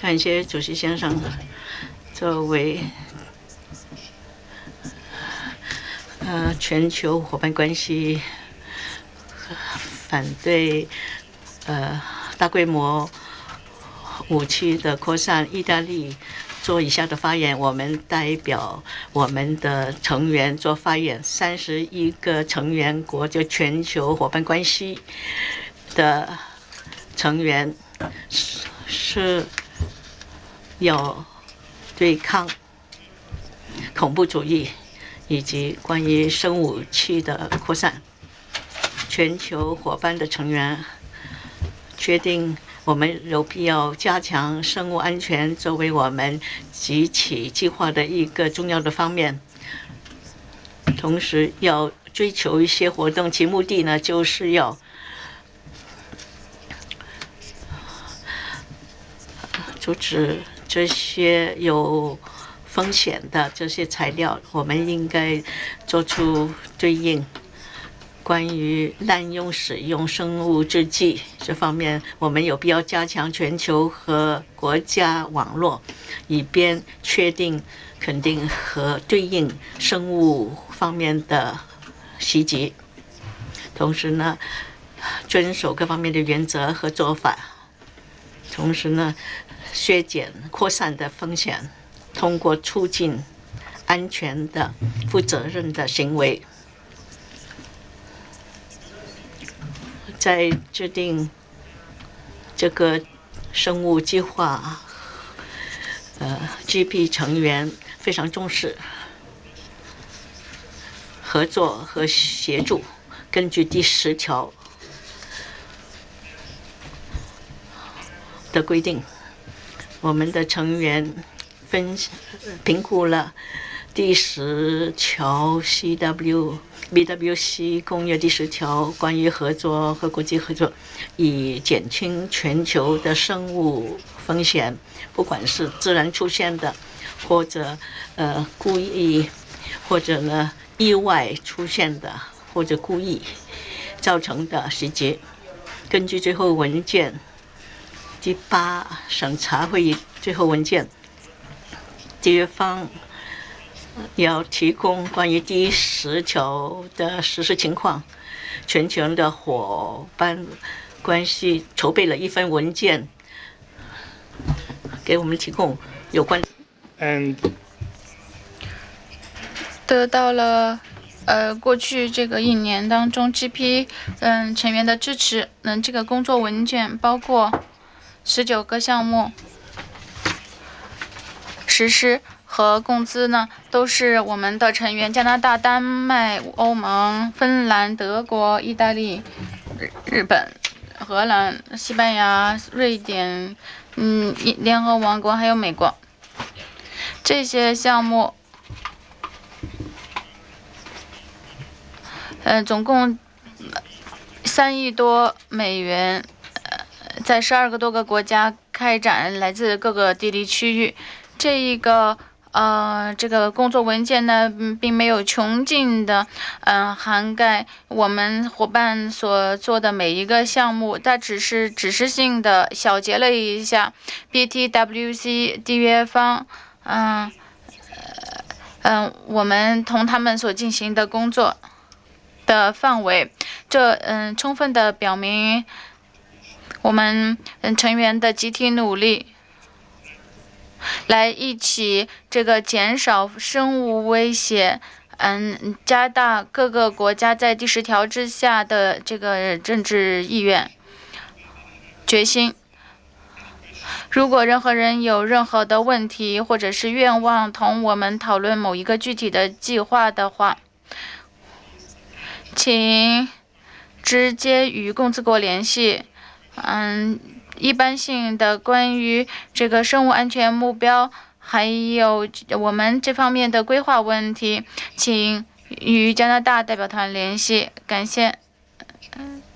感谢主席先生。作为全球伙伴关系反对大规模武器的扩散，意大利做以下的发言。我们代表我们的成员做发言。31个成员国，就全球伙伴关系的成员是要对抗恐怖主义以及关于生物武器的扩散。全球伙伴的成员确定我们有必要加强生物安全作为我们集体计划的一个重要的方面，同时要追求一些活动，其目的呢就是要阻止这些有风险的这些材料。我们应该做出对应。关于滥用使用生物制剂这方面，我们有必要加强全球和国家网络，以便确定、肯定和对应生物方面的袭击。同时呢，遵守各方面的原则和做法。同时呢，削减扩散的风险，通过促进安全的、负责任的行为。在制定这个生物计划，GP 成员非常重视合作和协助。根据第10条的规定，我们的成员评估了第10条 BWC 公约第10条关于合作和国际合作，以减轻全球的生物风险，不管是自然出现的，或者故意，或者呢意外出现的，或者故意造成的袭击。根据最后文件第8审查会议最后文件，缔约方要提供关于第10条的实施情况。全球的伙伴关系筹备了一份文件，给我们提供有关。 得到了过去这个1年当中 GP 成员的支持。这个工作文件包括19个项目，实施和工资呢都是我们的成员加拿大、丹麦、欧盟、芬兰、德国、意大利、日本、荷兰、西班牙、瑞典、联合王国还有美国。这些项目总共3亿多美元，在12个多个国家开展，来自各个地理区域。这个工作文件呢，并没有穷尽的涵盖我们伙伴所做的每一个项目，它只是指示性的小结了一下 BTWC 缔约方我们同他们所进行的工作的范围。这充分的表明我们成员的集体努力，来一起这个减少生物威胁，加大各个国家在第10条之下的这个政治意愿、决心。如果任何人有任何的问题，或者是愿望同我们讨论某一个具体的计划的话，请直接与共治国联系。一般性的关于这个生物安全目标，还有我们这方面的规划问题，请与加拿大代表团联系。感谢。